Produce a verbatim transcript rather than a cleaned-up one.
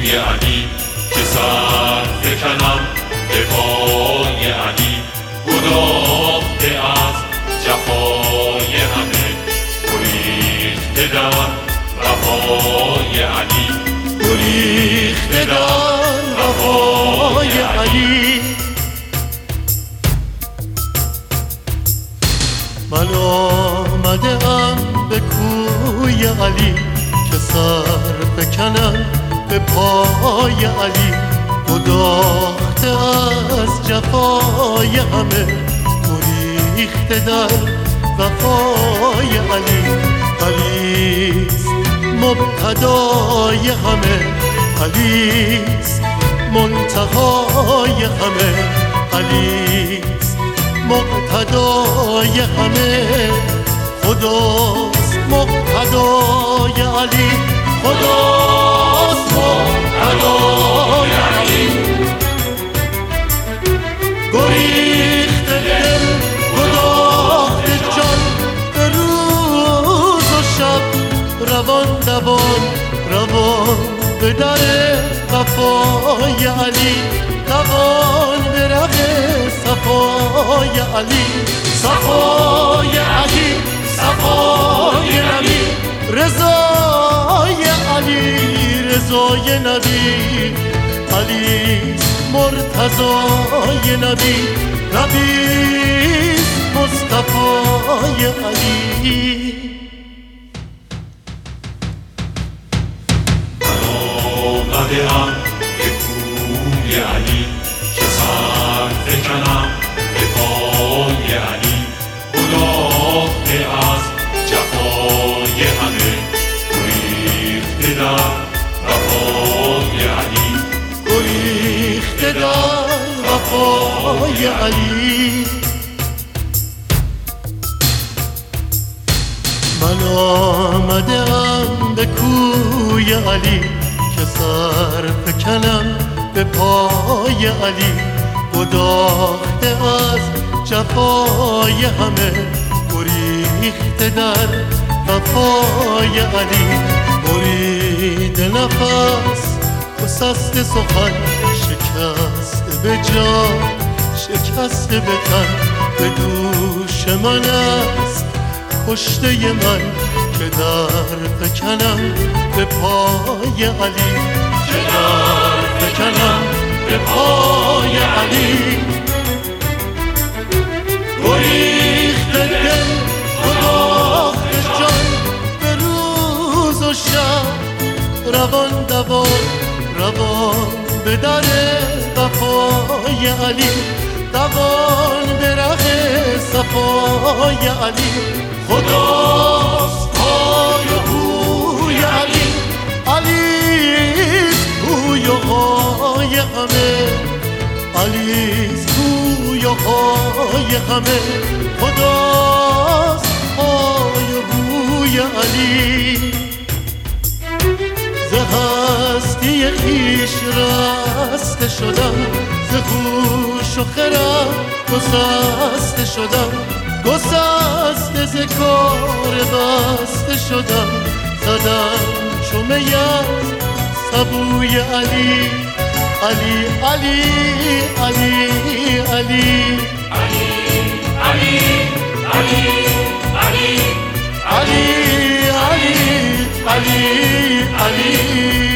پای علی که سر فکنم به پای علی گداخته از جفای همه گریخته در وفای علی گریخته در وفای علی من آمده ام به کوی علی که سر بکنم به پای علی گداخته از جفای همه گریخته در وفای علی علیست مبتدای همه علیست منتهای همه علیست مقتدای همه خداست مقتدای علی خداست مقتدای علی گریخته دل گداخته جان به روز و شب روان دوان روان به در وفای علی دوان به ره صفای علی صفای علی صفای نبی رضای علی رضای نبی علیست مرتضای نبی نبیست مصطفای علی آمده ام به کوی علی که سر فکنم به پای علی گداخته از جفای همه گریخته در وفای علی گریخته در وفای علی من آمده ام به کوی علی که سر فکنم به پای علی گداخته از جفای همه گریخته در وفای علی برید نفس گسسته سخن شکسته به جان شکسته به تن به دوش من است کشته من که در فکنم به پای علی که در فکنم به پای علی گریخته دل گداخته جان به روز و شب روان دوان روان به در وفای علی دوان به ره صفای علی خداست پای و پوی علی علیست پوی و پای همه علیست پوی و پای همه خداست پای و پوی علی ز هستی خویش رسته شدم ز هوش و خرد گسسته شدم گسسته ز کار بسته شدم زدم چو می از سبوی علی علی علی علی علی علی علی علی علی علی علی علی علی